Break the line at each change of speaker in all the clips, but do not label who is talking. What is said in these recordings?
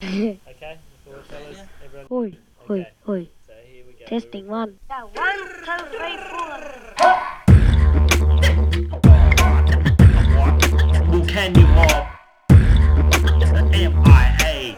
Okay, forward fellas, everyone.
Hoi, hoi,
Okay,
hoi.
so here we go.
Testing one.
Yeah, 1, 2, 3, 4.
Who can you mob? MIA.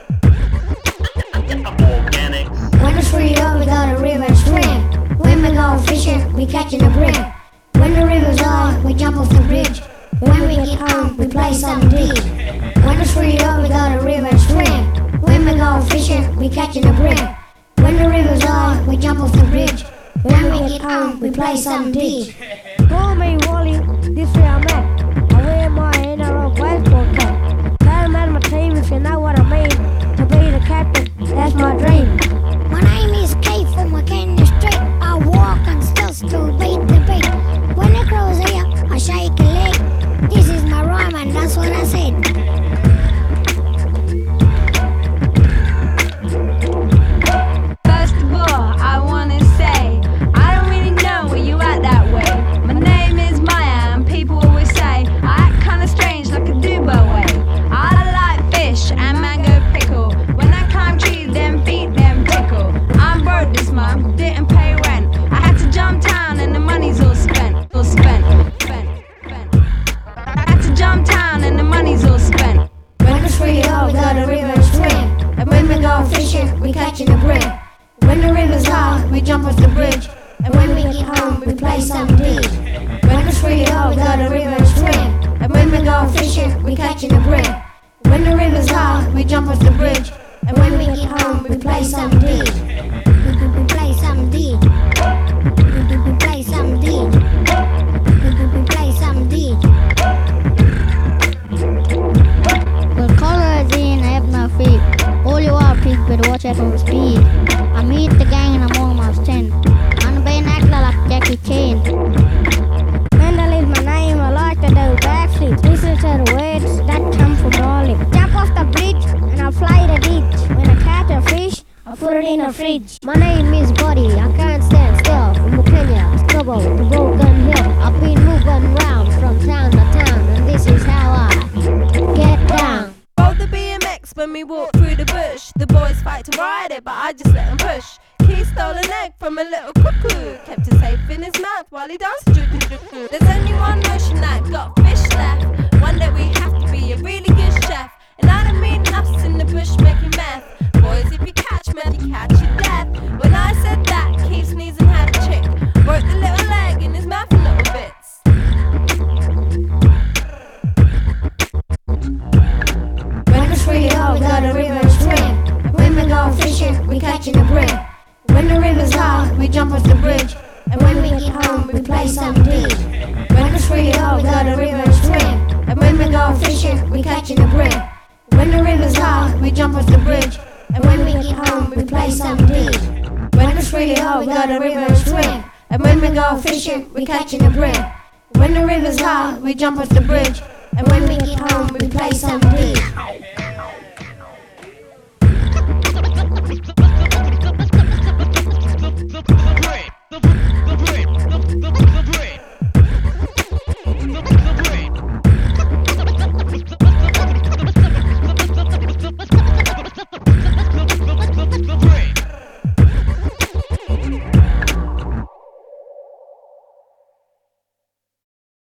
Organics.
When the street up, we got a river and swim. When we go fishing, we catching a brim. When the river's low, we jump off the bridge. When we get home, we play some deep. When the street up, we got a river and swim. When we go fishing, we catching a brim. When the river's low, we jump off the bridge. When we get home, we play some deep.
Call me Wally, this way I'm at. I wear my NRL baseball cap. Tell them at my team if you know what I mean. To be the captain, that's my dream.
My name is Keith from McKenna Street. I walk and still beat the beat. When the crow's here, I shake a leg. This is my rhyme and that's what I said.
First of all, I wanna say I don't really know where you at that way. My name is Maya and people always say I act kinda strange like a Dubo way. I like fish and mango pickle. When I climb trees, them feet them tickle. I'm broke this month, didn't pay rent. I had to jump town and the money's all spent. I had to jump town and the money's all spent.
When the street up, we got a river and swim. And when we go fishing, we catching a brim. When the river's high, we jump off the bridge. And when we get home, we play some deep. When the street up, we got a river and swim. And when we go fishing, we catching a brim. When the river's high, we jump off the bridge. And when we get home, we play some deep. We play some deep. We play some deep. We play some deep.
Well, color is in, I have no feet. All you are pigs better watch out for speed. I meet the gang and I'm almost 10. I'm being actor like Jackie Chan.
Mendel is my name, I like to do backflips. Listen to the words that come from my lips. Jump off the bridge and I fly the ditch. When I catch a fish, I put it in a fridge. My name is Buddy, I can't stand still. From Kenya, Stubble, to Broken Hill. I've been moving round from town to town, and this is how I get down.
Roll the BMX when we walk through the bush. The boys fight to ride it, but I just let them push. He stole an egg from a little cuckoo, kept it safe in his mouth while he danced. There's only one notion that got fish left. One day we have to be a really good chef. And I don't mean us in the bush making meth. Boys, if you catch meth, you catch your death. When I said that, Keith sneezing had a chick. Broke the little leg in his mouth a little bits.
When the street up, we got a river and swim. When we go fishing, we catching a brim. When the river's high, we jump off the bridge. And when we get home, we play some deep. When the street up, we got a river and swim. And when we go fishing, we catching a brim. When the river's high, we jump off the bridge. And when we get home, we play some deep. When the street up, we got a river and swim. And when we go fishing, we catching a brim. When the river's high, we jump off the bridge. And when we get home, we play some deep.